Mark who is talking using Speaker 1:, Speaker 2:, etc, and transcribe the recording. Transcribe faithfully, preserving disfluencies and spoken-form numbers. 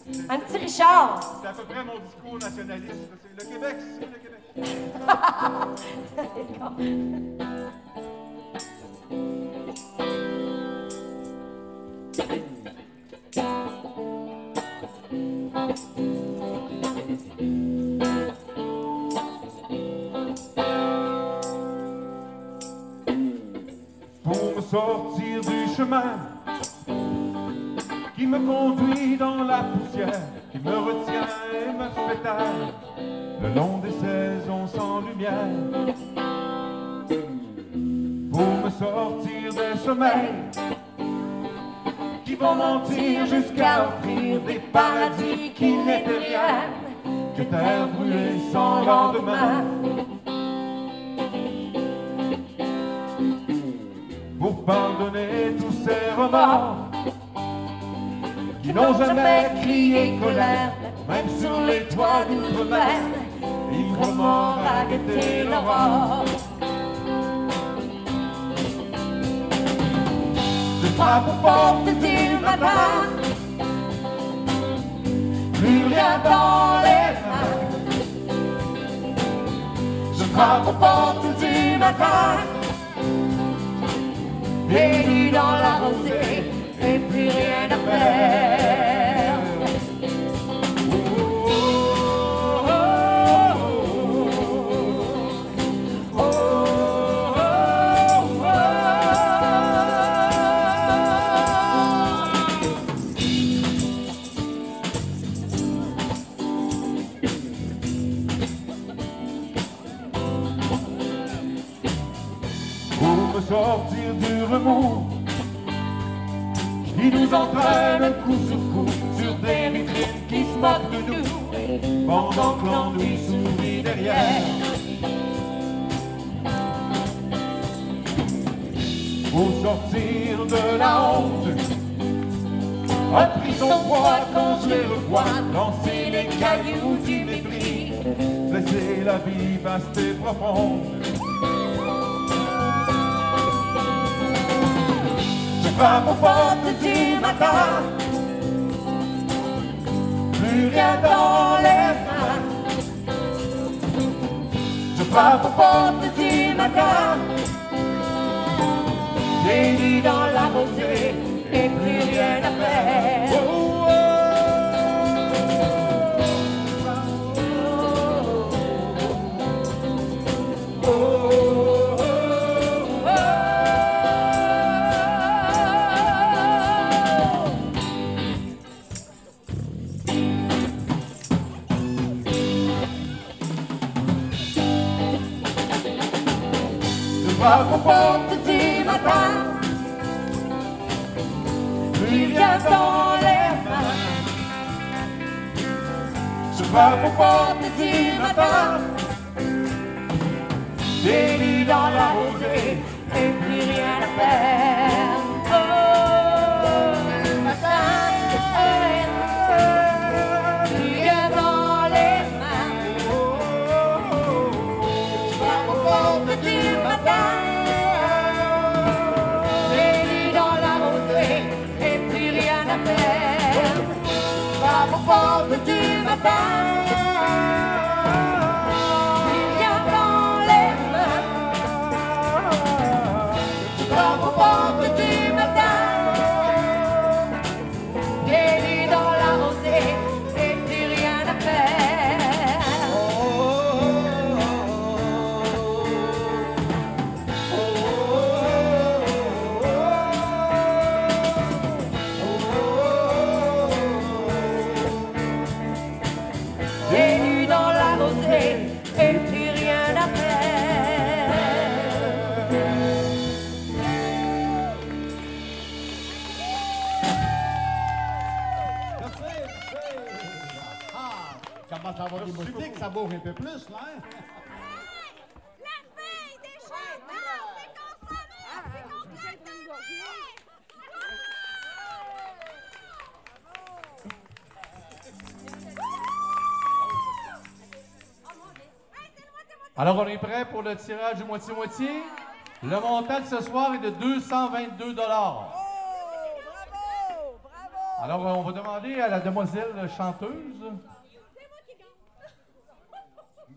Speaker 1: Un petit Richard.
Speaker 2: C'est à peu près mon discours nationaliste. C'est le Québec, c'est le Québec. Pour me sortir du chemin qui me conduit dans la poussière, qui me retient et me fait taire le long des saisons sans lumière. Pour me sortir des sommeils qui vont mentir jusqu'à offrir des paradis qui n'étaient rien que terre brûlée sans lendemain. Pour pardonner tous ces remords qui n'ont jamais crié colère, même sur les toits d'outre-mer, librement à guetter l'aurore. Je frappe aux portes du matin, plus rien dans les mains. Je frappe aux portes du matin, élu dans la rosée, et plus rien à faire. Oh, oh, oh, oh, oh, Pour me sortir du remous qui nous entraîne coup sur coup sur des vitrines qui se moquent de nous, pendant que l'ennui sourit derrière. Pour sortir de la honte, un frisson froid quand je les revois, lancer les cailloux du mépris, laisser la vie vaste et profonde. Je frappe aux portes du matin, plus rien dans les mains. Je frappe aux portes du matin, les nuits dans la rosée, et plus rien à faire. Oh, oh, oh, oh, oh. Je frappe aux portes du matin, plus rien dans les mains. Je frappe aux portes du matin, des nuits dans la rosée, et plus rien à faire. Oh, le matin, plus rien dans les mains. Je frappe aux portes du matin, les nuits dans la rosée, et plus rien à faire. Je frappe aux portes du matin, plus rien dans les mains. Je frappe aux portes du matin, les nuits dans la rosée, et plus rien à faire. Des nuits dans la rosée, et plus rien à faire.
Speaker 3: Merci, merci. Ah, commence à avoir des moustiques, ça bouge un peu plus, là. Hein?
Speaker 4: La fille des chanteurs, c'est consommé, c'est complètement
Speaker 5: Alors, on est prêt pour le tirage du moitié-moitié? Le montant de ce soir est de deux cent vingt-deux dollars.
Speaker 6: Oh, bravo, bravo.
Speaker 5: Alors, euh, on va demander à la demoiselle chanteuse.